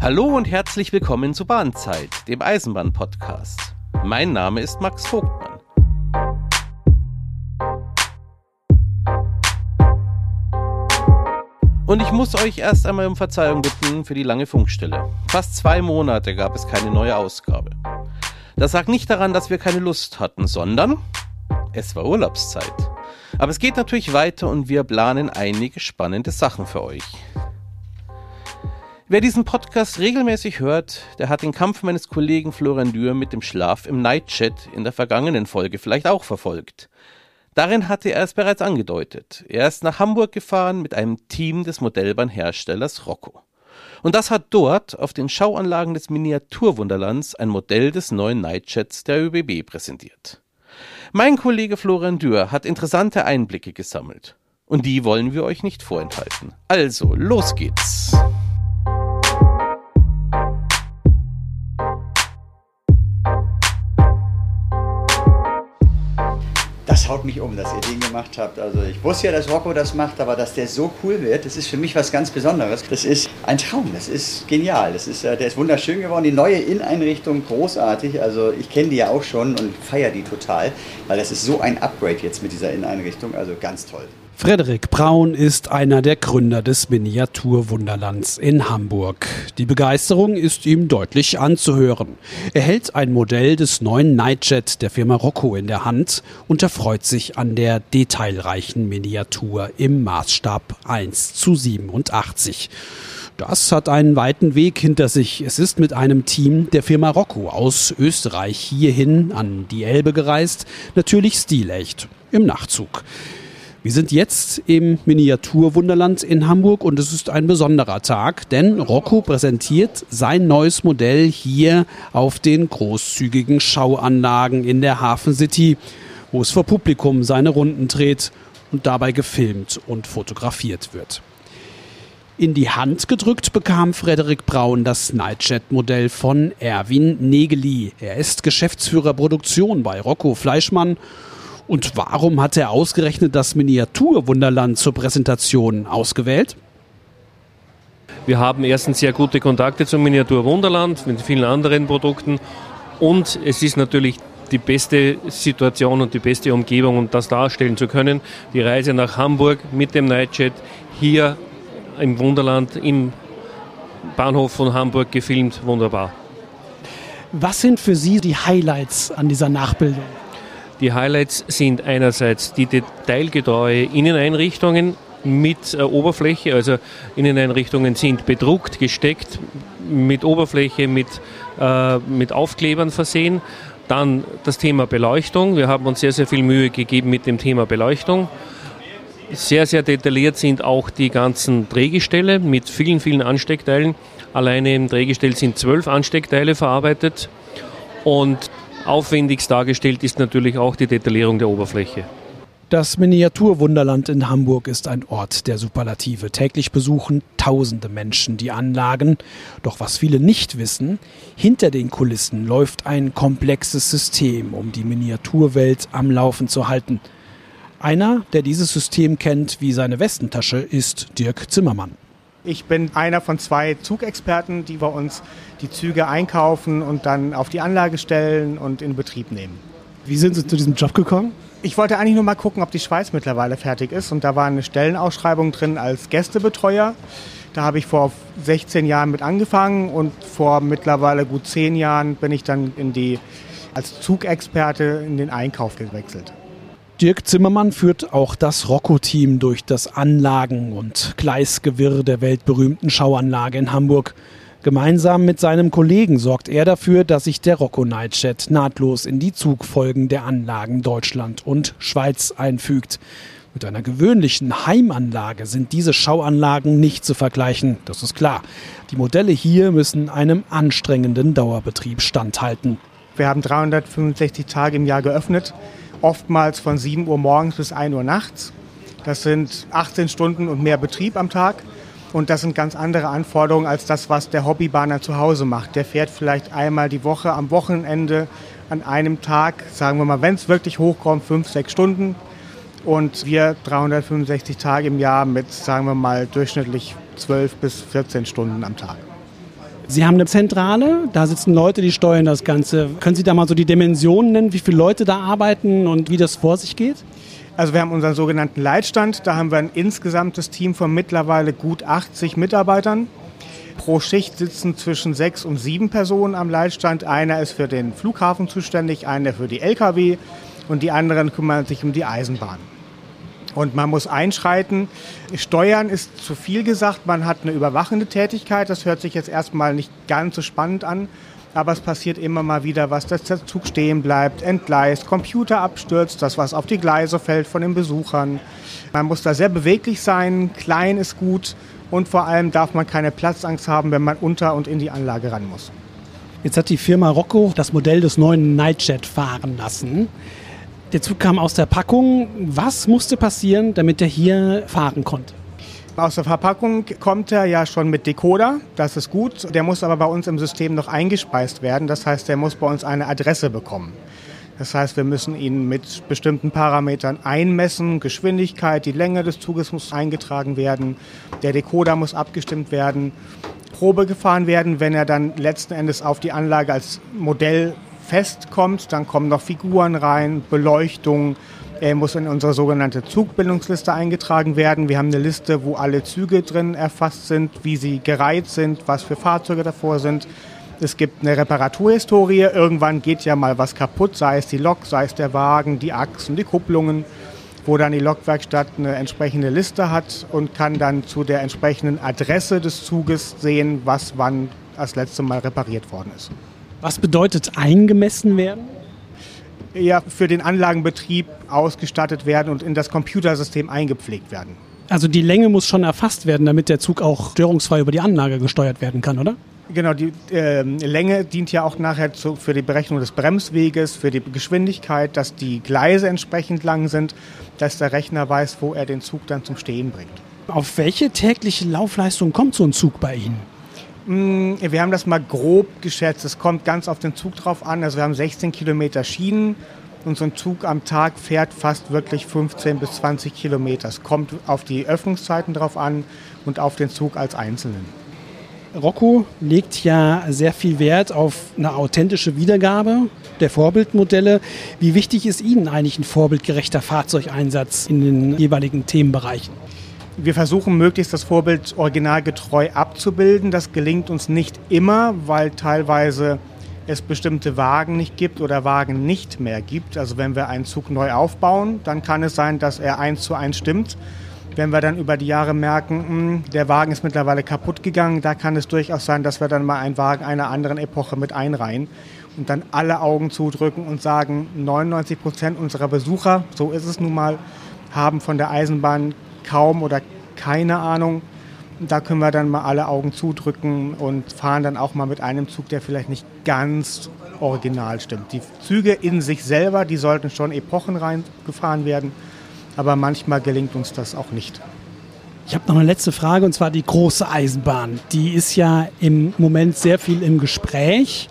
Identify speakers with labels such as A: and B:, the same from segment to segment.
A: Hallo und herzlich willkommen zu Bahnzeit, dem Eisenbahn-Podcast. Mein Name ist Max Vogtmann. Und ich muss euch erst einmal um Verzeihung bitten für die lange Funkstille. Fast 2 Monate gab es keine neue Ausgabe. Das lag nicht daran, dass wir keine Lust hatten, sondern es war Urlaubszeit. Aber es geht natürlich weiter und wir planen einige spannende Sachen für euch. Wer diesen Podcast regelmäßig hört, der hat den Kampf meines Kollegen Florian Dürr mit dem Schlaf im Nightjet in der vergangenen Folge vielleicht auch verfolgt. Darin hatte er es bereits angedeutet. Er ist nach Hamburg gefahren mit einem Team des Modellbahnherstellers Rocco. Und das hat dort auf den Schauanlagen des Miniaturwunderlands ein Modell des neuen Nightjets der ÖBB präsentiert. Mein Kollege Florian Dürr hat interessante Einblicke gesammelt. Und die wollen wir euch nicht vorenthalten. Also, los geht's!
B: Das haut mich um, dass ihr den gemacht habt. Also ich wusste ja, dass Rocco das macht, aber dass der so cool wird, das ist für mich was ganz Besonderes. Das ist ein Traum, das ist genial. Der ist wunderschön geworden. Die neue Inneneinrichtung, großartig. Also ich kenne die ja auch schon und feiere die total, weil das ist so ein Upgrade jetzt mit dieser Inneneinrichtung. Also ganz toll.
C: Frederik Braun ist einer der Gründer des Miniaturwunderlands in Hamburg. Die Begeisterung ist ihm deutlich anzuhören. Er hält ein Modell des neuen Nightjet der Firma Rocco in der Hand und erfreut sich an der detailreichen Miniatur im Maßstab 1:87. Das hat einen weiten Weg hinter sich. Es ist mit einem Team der Firma Rocco aus Österreich hierhin an die Elbe gereist. Natürlich stilecht, im Nachtzug. Wir sind jetzt im Miniaturwunderland in Hamburg und es ist ein besonderer Tag, denn Rocco präsentiert sein neues Modell hier auf den großzügigen Schauanlagen in der Hafen City, wo es vor Publikum seine Runden dreht und dabei gefilmt und fotografiert wird. In die Hand gedrückt bekam Frederik Braun das Nightjet-Modell von Erwin Negeli. Er ist Geschäftsführer Produktion bei Rocco Fleischmann. Und warum hat er ausgerechnet das Miniaturwunderland zur Präsentation ausgewählt?
D: Wir haben erstens sehr gute Kontakte zum Miniaturwunderland mit vielen anderen Produkten und es ist natürlich die beste Situation und die beste Umgebung, um das darstellen zu können. Die Reise nach Hamburg mit dem Nightjet hier im Wunderland, im Bahnhof von Hamburg gefilmt, wunderbar.
C: Was sind für Sie die Highlights an dieser Nachbildung?
D: Die Highlights sind einerseits die detailgetreue Inneneinrichtungen mit Oberfläche, also Inneneinrichtungen sind bedruckt, gesteckt, mit Oberfläche, mit Aufklebern versehen. Dann das Thema Beleuchtung. Wir haben uns sehr, sehr viel Mühe gegeben mit dem Thema Beleuchtung. Sehr, sehr detailliert sind auch die ganzen Drehgestelle mit vielen, vielen Ansteckteilen. Alleine im Drehgestell sind 12 Ansteckteile verarbeitet und aufwendigst dargestellt ist natürlich auch die Detaillierung der Oberfläche.
C: Das Miniaturwunderland in Hamburg ist ein Ort der Superlative. Täglich besuchen tausende Menschen die Anlagen. Doch was viele nicht wissen, hinter den Kulissen läuft ein komplexes System, um die Miniaturwelt am Laufen zu halten. Einer, der dieses System kennt wie seine Westentasche, ist Dirk Zimmermann.
E: Ich bin einer von 2 Zugexperten, die bei uns die Züge einkaufen und dann auf die Anlage stellen und in Betrieb nehmen.
C: Wie sind Sie zu diesem Job gekommen?
E: Ich wollte eigentlich nur mal gucken, ob die Schweiz mittlerweile fertig ist. Und da war eine Stellenausschreibung drin als Gästebetreuer. Da habe ich vor 16 Jahren mit angefangen und vor mittlerweile gut 10 Jahren bin ich dann als Zugexperte in den Einkauf gewechselt.
C: Dirk Zimmermann führt auch das Rocco-Team durch das Anlagen- und Gleisgewirr der weltberühmten Schauanlage in Hamburg. Gemeinsam mit seinem Kollegen sorgt er dafür, dass sich der Rocco Nightjet nahtlos in die Zugfolgen der Anlagen Deutschland und Schweiz einfügt. Mit einer gewöhnlichen Heimanlage sind diese Schauanlagen nicht zu vergleichen, das ist klar. Die Modelle hier müssen einem anstrengenden Dauerbetrieb standhalten.
E: Wir haben 365 Tage im Jahr geöffnet. Oftmals von 7 Uhr morgens bis 1 Uhr nachts. Das sind 18 Stunden und mehr Betrieb am Tag. Und das sind ganz andere Anforderungen als das, was der Hobbybahner zu Hause macht. Der fährt vielleicht einmal die Woche am Wochenende an einem Tag, sagen wir mal, wenn es wirklich hochkommt, 5-6 Stunden. Und wir 365 Tage im Jahr mit, sagen wir mal, durchschnittlich 12 bis 14 Stunden am Tag.
C: Sie haben eine Zentrale, da sitzen Leute, die steuern das Ganze. Können Sie da mal so die Dimensionen nennen, wie viele Leute da arbeiten und wie das vor sich geht?
E: Also wir haben unseren sogenannten Leitstand, da haben wir ein insgesamtes Team von mittlerweile gut 80 Mitarbeitern. Pro Schicht sitzen zwischen 6 und 7 Personen am Leitstand. Einer ist für den Flughafen zuständig, einer für die Lkw und die anderen kümmern sich um die Eisenbahn. Und man muss einschreiten. Steuern ist zu viel gesagt, man hat eine überwachende Tätigkeit. Das hört sich jetzt erstmal nicht ganz so spannend an, aber es passiert immer mal wieder was, dass der Zug stehen bleibt, entgleist, Computer abstürzt, das was auf die Gleise fällt von den Besuchern. Man muss da sehr beweglich sein, klein ist gut und vor allem darf man keine Platzangst haben, wenn man unter und in die Anlage ran muss.
C: Jetzt hat die Firma Rocco das Modell des neuen Nightjet fahren lassen. Der Zug kam aus der Packung. Was musste passieren, damit er hier fahren konnte?
E: Aus der Verpackung kommt er ja schon mit Decoder, das ist gut. Der muss aber bei uns im System noch eingespeist werden. Das heißt, der muss bei uns eine Adresse bekommen. Das heißt, wir müssen ihn mit bestimmten Parametern einmessen. Geschwindigkeit, die Länge des Zuges muss eingetragen werden. Der Decoder muss abgestimmt werden. Probe gefahren werden, wenn er dann letzten Endes auf die Anlage als Modell festkommt, dann kommen noch Figuren rein, Beleuchtung, muss in unsere sogenannte Zugbindungsliste eingetragen werden. Wir haben eine Liste, wo alle Züge drin erfasst sind, wie sie gereiht sind, was für Fahrzeuge davor sind. Es gibt eine Reparaturhistorie, irgendwann geht ja mal was kaputt, sei es die Lok, sei es der Wagen, die Achsen, die Kupplungen, wo dann die Lokwerkstatt eine entsprechende Liste hat und kann dann zu der entsprechenden Adresse des Zuges sehen, was wann das letzte Mal repariert worden ist.
C: Was bedeutet eingemessen werden?
E: Ja, für den Anlagenbetrieb ausgestattet werden und in das Computersystem eingepflegt werden.
C: Also die Länge muss schon erfasst werden, damit der Zug auch störungsfrei über die Anlage gesteuert werden kann, oder?
E: Genau, die Länge dient ja auch nachher für die Berechnung des Bremsweges, für die Geschwindigkeit, dass die Gleise entsprechend lang sind, dass der Rechner weiß, wo er den Zug dann zum Stehen bringt.
C: Auf welche tägliche Laufleistung kommt so ein Zug bei Ihnen?
E: Wir haben das mal grob geschätzt. Es kommt ganz auf den Zug drauf an. Also wir haben 16 Kilometer Schienen und so ein Zug am Tag fährt fast wirklich 15 bis 20 Kilometer. Es kommt auf die Öffnungszeiten drauf an und auf den Zug als Einzelnen.
C: Rocco legt ja sehr viel Wert auf eine authentische Wiedergabe der Vorbildmodelle. Wie wichtig ist Ihnen eigentlich ein vorbildgerechter Fahrzeugeinsatz in den jeweiligen Themenbereichen?
E: Wir versuchen möglichst das Vorbild originalgetreu abzubilden. Das gelingt uns nicht immer, weil teilweise es bestimmte Wagen nicht gibt oder Wagen nicht mehr gibt. Also wenn wir einen Zug neu aufbauen, dann kann es sein, dass er 1:1 stimmt. Wenn wir dann über die Jahre merken, der Wagen ist mittlerweile kaputt gegangen, da kann es durchaus sein, dass wir dann mal einen Wagen einer anderen Epoche mit einreihen und dann alle Augen zudrücken und sagen, 99% unserer Besucher, so ist es nun mal, haben von der Eisenbahn kaum oder keine Ahnung. Da können wir dann mal alle Augen zudrücken und fahren dann auch mal mit einem Zug, der vielleicht nicht ganz original stimmt. Die Züge in sich selber, die sollten schon epochenrein gefahren werden, aber manchmal gelingt uns das auch nicht.
C: Ich habe noch eine letzte Frage, und zwar die große Eisenbahn. Die ist ja im Moment sehr viel im Gespräch.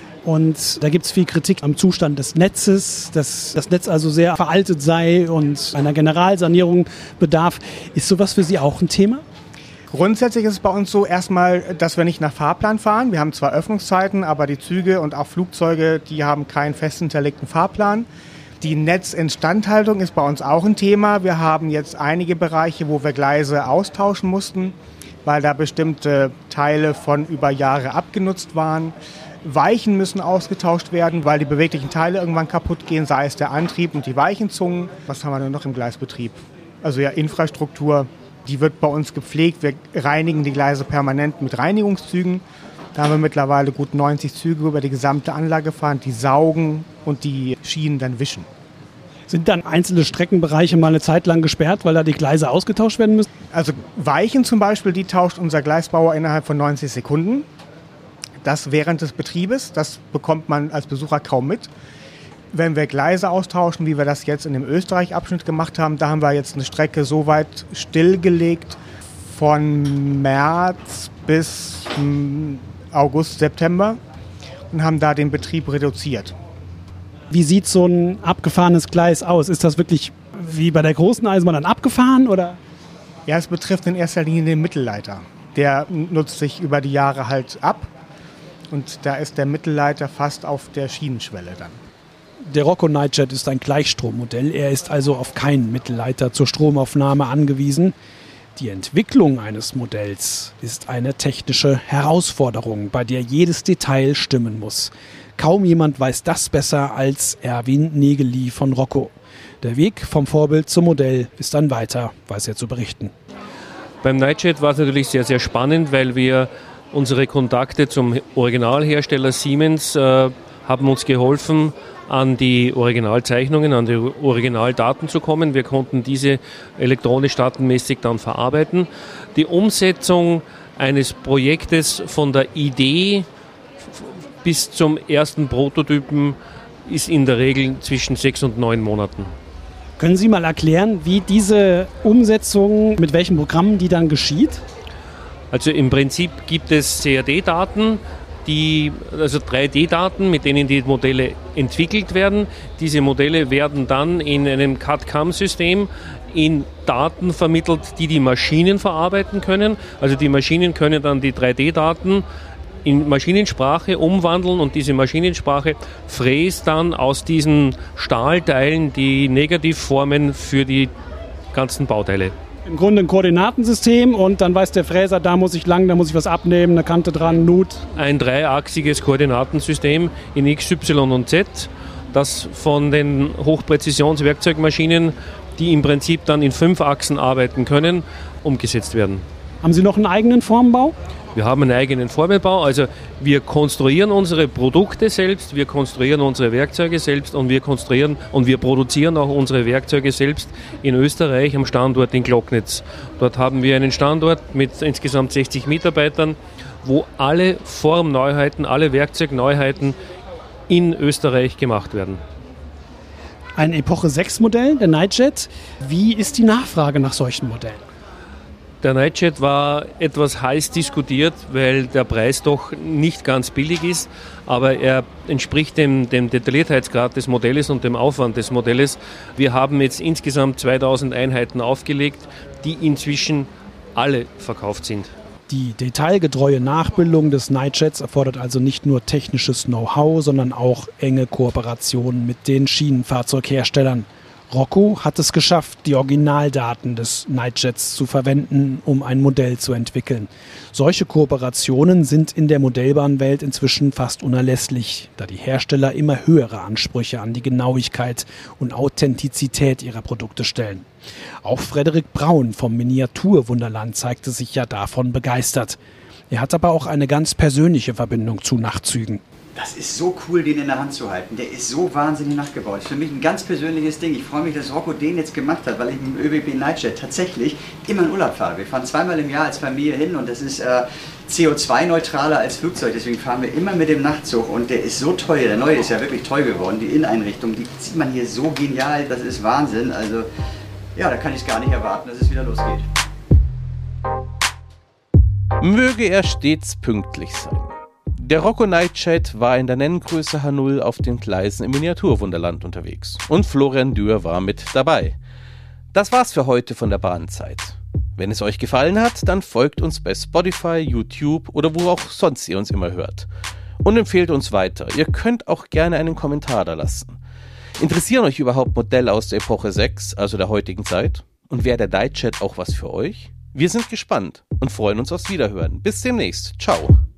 C: Und da gibt es viel Kritik am Zustand des Netzes, dass das Netz also sehr veraltet sei und einer Generalsanierung bedarf. Ist sowas für Sie auch ein Thema?
E: Grundsätzlich ist es bei uns so erstmal, dass wir nicht nach Fahrplan fahren. Wir haben zwar Öffnungszeiten, aber die Züge und auch Flugzeuge, die haben keinen fest hinterlegten Fahrplan. Die Netzinstandhaltung ist bei uns auch ein Thema. Wir haben jetzt einige Bereiche, wo wir Gleise austauschen mussten, weil da bestimmte Teile von über Jahre abgenutzt waren. Weichen müssen ausgetauscht werden, weil die beweglichen Teile irgendwann kaputt gehen, sei es der Antrieb und die Weichenzungen. Was haben wir denn noch im Gleisbetrieb? Also ja, Infrastruktur, die wird bei uns gepflegt. Wir reinigen die Gleise permanent mit Reinigungszügen. Da haben wir mittlerweile gut 90 Züge über die gesamte Anlage gefahren, die saugen und die Schienen dann wischen.
C: Sind dann einzelne Streckenbereiche mal eine Zeit lang gesperrt, weil da die Gleise ausgetauscht werden müssen?
E: Also Weichen zum Beispiel, die tauscht unser Gleisbauer innerhalb von 90 Sekunden. Das während des Betriebes, das bekommt man als Besucher kaum mit. Wenn wir Gleise austauschen, wie wir das jetzt in dem Österreich-Abschnitt gemacht haben, da haben wir jetzt eine Strecke so weit stillgelegt von März bis August, September und haben da den Betrieb reduziert.
C: Wie sieht so ein abgefahrenes Gleis aus? Ist das wirklich wie bei der großen Eisenbahn dann abgefahren, oder?
E: Ja, es betrifft in erster Linie den Mittelleiter. Der nutzt sich über die Jahre halt ab. und da ist der Mittelleiter fast auf der Schienenschwelle dann.
C: Der Rocco Nightjet ist ein Gleichstrommodell. Er ist also auf keinen Mittelleiter zur Stromaufnahme angewiesen. Die Entwicklung eines Modells ist eine technische Herausforderung, bei der jedes Detail stimmen muss. Kaum jemand weiß das besser als Erwin Negeli von Rocco. Der Weg vom Vorbild zum Modell ist ein weiter, weiß er zu berichten.
D: Beim Nightjet war es natürlich sehr, sehr spannend, weil wir unsere Kontakte zum Originalhersteller Siemens haben uns geholfen, an die Originalzeichnungen, an die Originaldaten zu kommen. Wir konnten diese elektronisch datenmäßig dann verarbeiten. Die Umsetzung eines Projektes von der Idee bis zum ersten Prototypen ist in der Regel zwischen 6 und 9 Monaten.
C: Können Sie mal erklären, wie diese Umsetzung, mit welchen Programmen die dann geschieht?
D: Also im Prinzip gibt es CAD-Daten, also 3D-Daten, mit denen die Modelle entwickelt werden. Diese Modelle werden dann in einem CAD-CAM-System in Daten vermittelt, die die Maschinen verarbeiten können. Also die Maschinen können dann die 3D-Daten in Maschinensprache umwandeln und diese Maschinensprache fräst dann aus diesen Stahlteilen die Negativformen für die ganzen Bauteile.
C: Im Grunde ein Koordinatensystem und dann weiß der Fräser, da muss ich lang, da muss ich was abnehmen, eine Kante dran, Nut.
D: Ein dreiachsiges Koordinatensystem in X, Y und Z, das von den Hochpräzisionswerkzeugmaschinen, die im Prinzip dann in 5 Achsen arbeiten können, umgesetzt werden.
C: Haben Sie noch einen eigenen Formbau?
D: Wir haben einen eigenen Formelbau, also wir konstruieren unsere Produkte selbst, wir konstruieren unsere Werkzeuge selbst und wir konstruieren und wir produzieren auch unsere Werkzeuge selbst in Österreich am Standort in Glocknitz. Dort haben wir einen Standort mit insgesamt 60 Mitarbeitern, wo alle Formneuheiten, alle Werkzeugneuheiten in Österreich gemacht werden.
C: Ein Epoche 6 Modell, der Nightjet. Wie ist die Nachfrage nach solchen Modellen?
D: Der Nightjet war etwas heiß diskutiert, weil der Preis doch nicht ganz billig ist, aber er entspricht dem Detailliertheitsgrad des Modells und dem Aufwand des Modells. Wir haben jetzt insgesamt 2000 Einheiten aufgelegt, die inzwischen alle verkauft sind.
C: Die detailgetreue Nachbildung des Nightjets erfordert also nicht nur technisches Know-how, sondern auch enge Kooperationen mit den Schienenfahrzeugherstellern. Rocco hat es geschafft, die Originaldaten des Nightjets zu verwenden, um ein Modell zu entwickeln. Solche Kooperationen sind in der Modellbahnwelt inzwischen fast unerlässlich, da die Hersteller immer höhere Ansprüche an die Genauigkeit und Authentizität ihrer Produkte stellen. Auch Frederik Braun vom Miniaturwunderland zeigte sich ja davon begeistert. Er hat aber auch eine ganz persönliche Verbindung zu Nachtzügen.
B: Das ist so cool, den in der Hand zu halten. Der ist so wahnsinnig nachgebaut. Für mich ein ganz persönliches Ding. Ich freue mich, dass Rocco den jetzt gemacht hat, weil ich mit dem ÖBB Nightjet tatsächlich immer in Urlaub fahre. Wir fahren 2-mal im Jahr als Familie hin und das ist CO2-neutraler als Flugzeug. Deswegen fahren wir immer mit dem Nachtzug und der ist so teuer. Der neue ist ja wirklich toll geworden. Die Inneneinrichtung, die sieht man hier so genial. Das ist Wahnsinn. Also ja, da kann ich es gar nicht erwarten, dass es wieder losgeht.
A: Möge er stets pünktlich sein. Der Rocco Nightjet war in der Nenngröße H0 auf den Gleisen im Miniaturwunderland unterwegs und Florian Dürr war mit dabei. Das war's für heute von der Bahnzeit. Wenn es euch gefallen hat, dann folgt uns bei Spotify, YouTube oder wo auch sonst ihr uns immer hört. Und empfehlt uns weiter. Ihr könnt auch gerne einen Kommentar da lassen. Interessieren euch überhaupt Modelle aus der Epoche 6, also der heutigen Zeit? Und wäre der Nightjet auch was für euch? Wir sind gespannt und freuen uns aufs Wiederhören. Bis demnächst. Ciao.